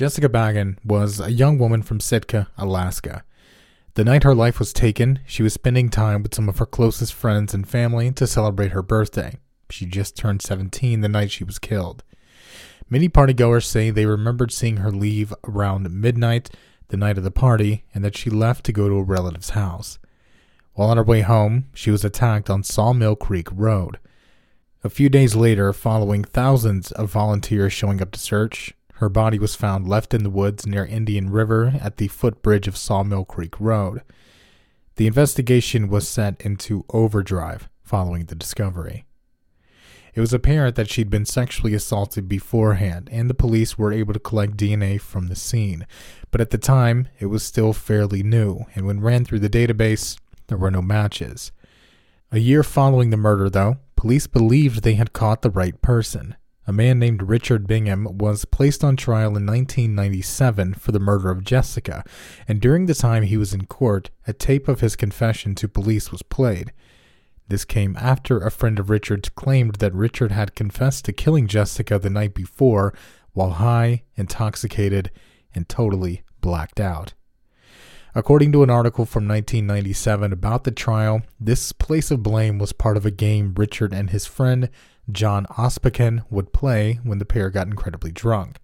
Jessica Baggin was a young woman from Sitka, Alaska. The night her life was taken, she was spending time with some of her closest friends and family to celebrate her birthday. She just turned 17 the night she was killed. Many partygoers say they remembered seeing her leave around midnight the night of the party, and that she left to go to a relative's house. While on her way home, she was attacked on Sawmill Creek Road. A few days later, following thousands of volunteers showing up to search, her body was found left in the woods near Indian River at the footbridge of Sawmill Creek Road. The investigation was set into overdrive following the discovery. It was apparent that she'd been sexually assaulted beforehand, and the police were able to collect DNA from the scene. But at the time, it was still fairly new, and when ran through the database, there were no matches. A year following the murder, though, police believed they had caught the right person. A man named Richard Bingham was placed on trial in 1997 for the murder of Jessica, and during the time he was in court, a tape of his confession to police was played. This came after a friend of Richard's claimed that Richard had confessed to killing Jessica the night before while high, intoxicated, and totally blacked out. According to an article from 1997 about the trial, this place of blame was part of a game Richard and his friend John Osbakken would play when the pair got incredibly drunk.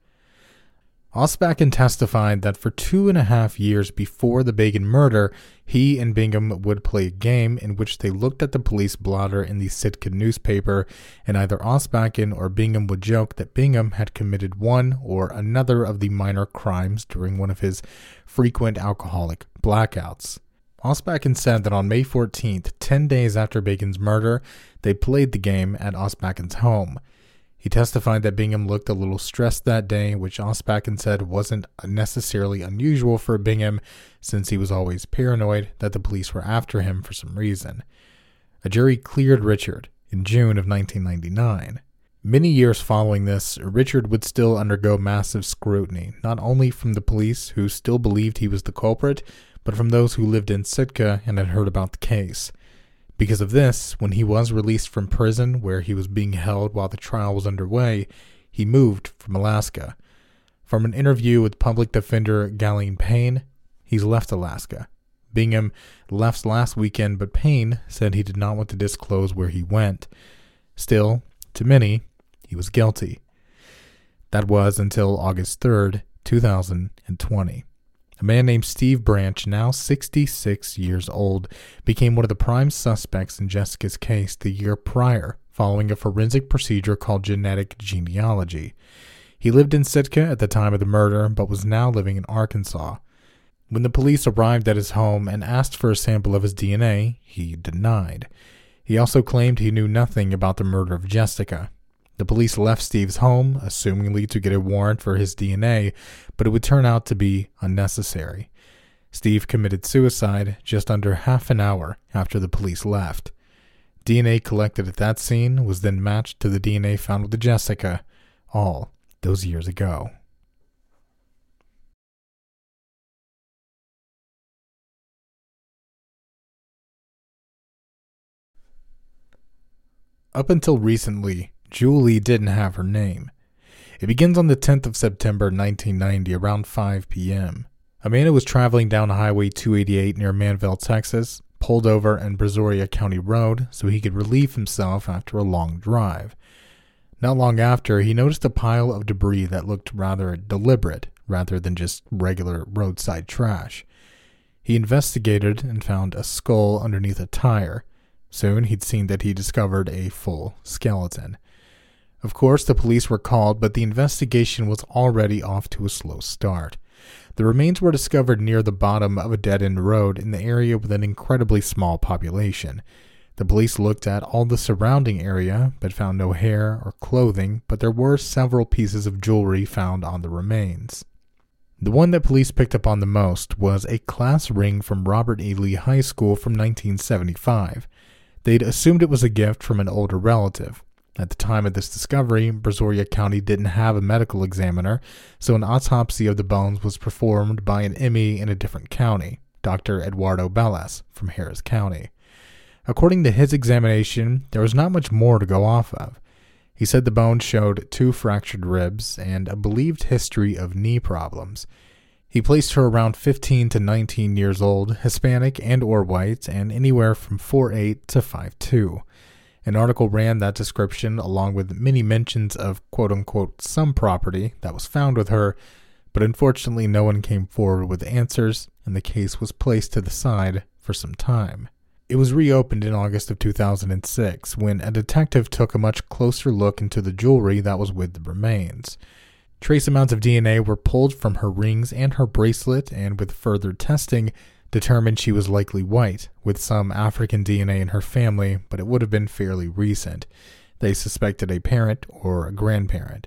Osbakken testified that for 2.5 years before the Baggin murder, he and Bingham would play a game in which they looked at the police blotter in the Sitka newspaper, and either Osbakken or Bingham would joke that Bingham had committed one or another of the minor crimes during one of his frequent alcoholic blackouts. Osbakken said that on May 14th, 10 days after Baggin's murder, they played the game at Osbakken's home. He testified that Bingham looked a little stressed that day, which Osbakken said wasn't necessarily unusual for Bingham, since he was always paranoid that the police were after him for some reason. A jury cleared Richard in June of 1999. Many years following this, Richard would still undergo massive scrutiny, not only from the police, who still believed he was the culprit, but from those who lived in Sitka and had heard about the case. Because of this, when he was released from prison, where he was being held while the trial was underway, he moved from Alaska. From an interview with public defender Galen Payne, he's left Alaska. Bingham left last weekend, but Payne said he did not want to disclose where he went. Still, to many, he was guilty. That was until August 3rd, 2020. A man named Steve Branch, now 66 years old, became one of the prime suspects in Jessica's case the year prior, following a forensic procedure called genetic genealogy. He lived in Sitka at the time of the murder, but was now living in Arkansas. When the police arrived at his home and asked for a sample of his DNA, he denied. He also claimed he knew nothing about the murder of Jessica. The police left Steve's home, assumingly to get a warrant for his DNA, but it would turn out to be unnecessary. Steve committed suicide just under half an hour after the police left. DNA collected at that scene was then matched to the DNA found with Jessica all those years ago. Up until recently, Julie didn't have her name. It begins on the 10th of September 1990 around 5 p.m. Amanda was traveling down Highway 288 near Manville, Texas, pulled over on Brazoria County Road so he could relieve himself after a long drive. Not long after, he noticed a pile of debris that looked rather deliberate rather than just regular roadside trash. He investigated and found a skull underneath a tire. Soon he'd seen that he discovered a full skeleton. Of course, the police were called, but the investigation was already off to a slow start. The remains were discovered near the bottom of a dead-end road in the area with an incredibly small population. The police looked at all the surrounding area, but found no hair or clothing, but there were several pieces of jewelry found on the remains. The one that police picked up on the most was a class ring from Robert E. Lee High School from 1975. They'd assumed it was a gift from an older relative. At the time of this discovery, Brazoria County didn't have a medical examiner, so an autopsy of the bones was performed by an ME in a different county, Dr. Eduardo Bellas from Harris County. According to his examination, there was not much more to go off of. He said the bones showed 2 fractured ribs and a believed history of knee problems. He placed her around 15 to 19 years old, Hispanic and or white, and anywhere from 4'8" to 5'2". An article ran that description along with many mentions of quote-unquote some property that was found with her, but unfortunately no one came forward with answers, and the case was placed to the side for some time. It was reopened in August of 2006 when a detective took a much closer look into the jewelry that was with the remains. Trace amounts of DNA were pulled from her rings and her bracelet, and with further testing, determined she was likely white, with some African DNA in her family, but it would have been fairly recent. They suspected a parent or a grandparent.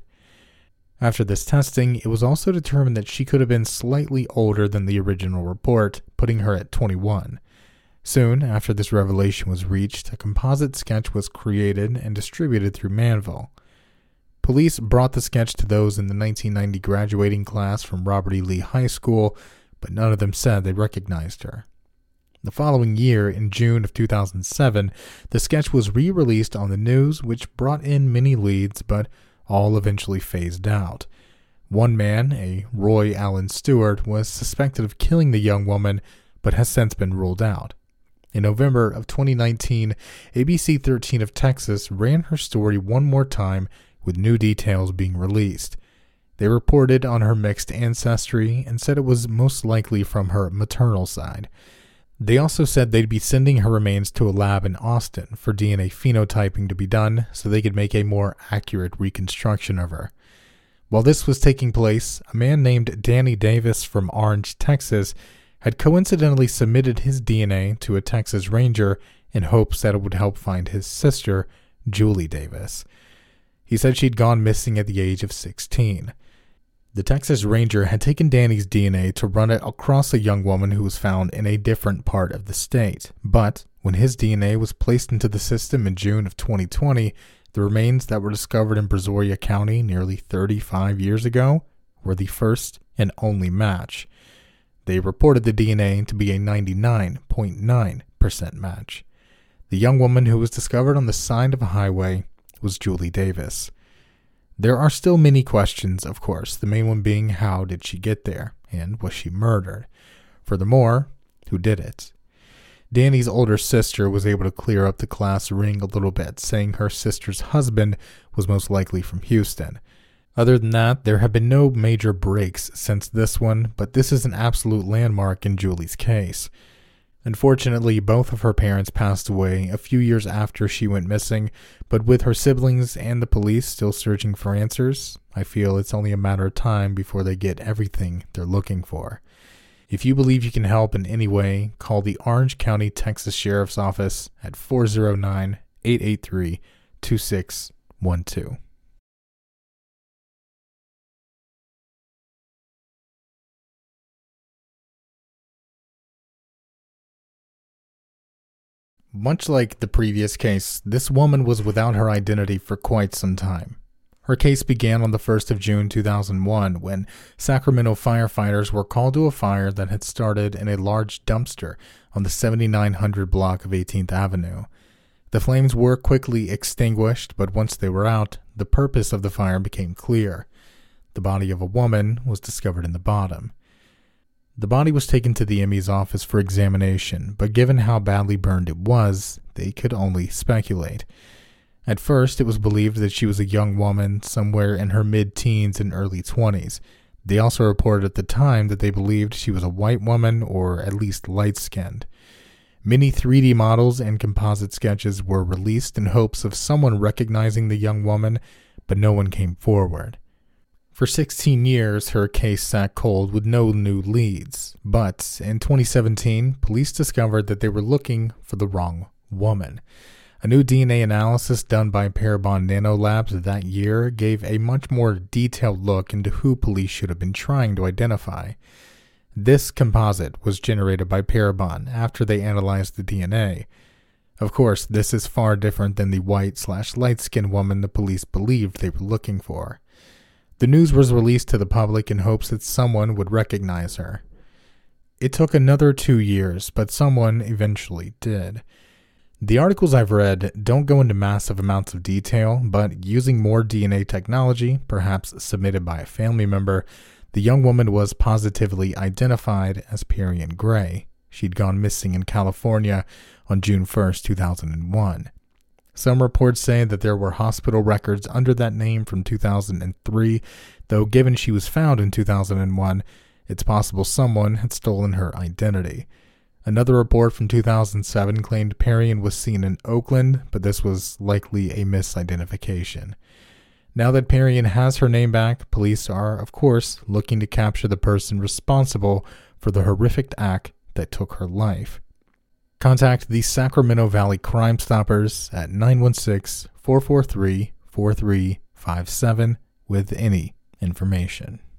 After this testing, it was also determined that she could have been slightly older than the original report, putting her at 21. Soon after this revelation was reached, a composite sketch was created and distributed through Manville. Police brought the sketch to those in the 1990 graduating class from Robert E. Lee High School, but none of them said they recognized her. The following year, in June of 2007, the sketch was re-released on the news, which brought in many leads, but all eventually phased out. One man, a Roy Allen Stewart, was suspected of killing the young woman, but has since been ruled out. In November of 2019, ABC 13 of Texas ran her story one more time, with new details being released. They reported on her mixed ancestry and said it was most likely from her maternal side. They also said they'd be sending her remains to a lab in Austin for DNA phenotyping to be done so they could make a more accurate reconstruction of her. While this was taking place, a man named Danny Davis from Orange, Texas, had coincidentally submitted his DNA to a Texas Ranger in hopes that it would help find his sister, Julie Davis. He said she'd gone missing at the age of 16. The Texas Ranger had taken Danny's DNA to run it across a young woman who was found in a different part of the state. But when his DNA was placed into the system in June of 2020, the remains that were discovered in Brazoria County nearly 35 years ago were the first and only match. They reported the DNA to be a 99.9% match. The young woman who was discovered on the side of a highway was Julie Davis. There are still many questions, of course, the main one being how did she get there, and was she murdered? Furthermore, who did it? Danny's older sister was able to clear up the class ring a little bit, saying her sister's husband was most likely from Houston. Other than that, there have been no major breaks since this one, but this is an absolute landmark in Julie's case. Unfortunately, both of her parents passed away a few years after she went missing, but with her siblings and the police still searching for answers, I feel it's only a matter of time before they get everything they're looking for. If you believe you can help in any way, call the Orange County, Texas Sheriff's Office at 409-883-2612. Much like the previous case, this woman was without her identity for quite some time. Her case began on the 1st of June 2001 when Sacramento firefighters were called to a fire that had started in a large dumpster on the 7900 block of 18th Avenue. The flames were quickly extinguished, but once they were out, the purpose of the fire became clear. The body of a woman was discovered in the bottom. The body was taken to the ME's office for examination, but given how badly burned it was, they could only speculate. At first, it was believed that she was a young woman somewhere in her mid-teens and early 20s. They also reported at the time that they believed she was a white woman or at least light-skinned. Many 3D models and composite sketches were released in hopes of someone recognizing the young woman, but no one came forward. For 16 years, her case sat cold with no new leads, but in 2017, police discovered that they were looking for the wrong woman. A new DNA analysis done by Parabon Nanolabs that year gave a much more detailed look into who police should have been trying to identify. This composite was generated by Parabon after they analyzed the DNA. Of course, this is far different than the white/light-skinned woman the police believed they were looking for. The news was released to the public in hopes that someone would recognize her. It took another 2 years, but someone eventually did. The articles I've read don't go into massive amounts of detail, but using more DNA technology, perhaps submitted by a family member, the young woman was positively identified as Perian Gray. She'd gone missing in California on June 1st, 2001. Some reports say that there were hospital records under that name from 2003, though given she was found in 2001, it's possible someone had stolen her identity. Another report from 2007 claimed Perian was seen in Oakland, but this was likely a misidentification. Now that Perian has her name back, police are, of course, looking to capture the person responsible for the horrific act that took her life. Contact the Sacramento Valley Crime Stoppers at 916-443-4357 with any information.